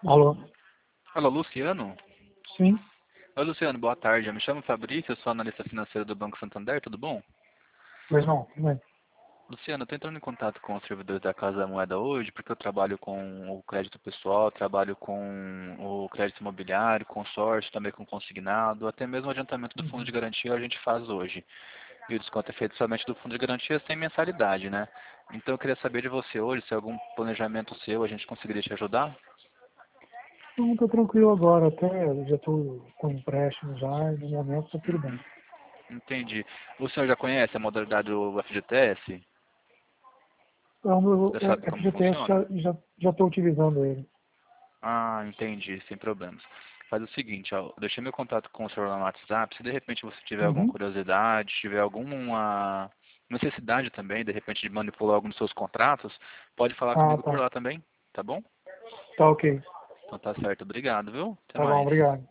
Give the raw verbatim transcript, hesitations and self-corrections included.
Alô? Alô, Luciano? Sim? Oi, Luciano, boa tarde. Eu me chamo Fabrício, eu sou analista financeiro do Banco Santander, tudo bom? Pois não, tudo bem. Luciano, eu estou entrando em contato com os servidores da Casa da Moeda hoje, porque eu trabalho com o crédito pessoal, trabalho com o crédito imobiliário, consórcio, também com consignado, até mesmo o adiantamento do fundo de Uhum. garantia a gente faz hoje. E o desconto é feito somente do fundo de garantia sem mensalidade, né? Então eu queria saber de você hoje, se algum planejamento seu a gente conseguiria te ajudar? Não, tô tranquilo agora, até já estou com empréstimo já, e no momento tá tudo bem. Entendi. O senhor já conhece a modalidade do F G T S? Então, eu, Já sabe é, como F G T S funciona? já já já estou utilizando ele. Ah, entendi, sem problemas. Faz o seguinte, ó, eu deixei meu contato com o senhor lá no WhatsApp. Se de repente você tiver alguma Uhum. curiosidade, tiver alguma necessidade também, de repente, de manipular alguns dos seus contratos, pode falar Ah, comigo por tá. lá também, tá bom? Tá ok. Então tá certo, obrigado, viu? Até Tá bom, mais. obrigado.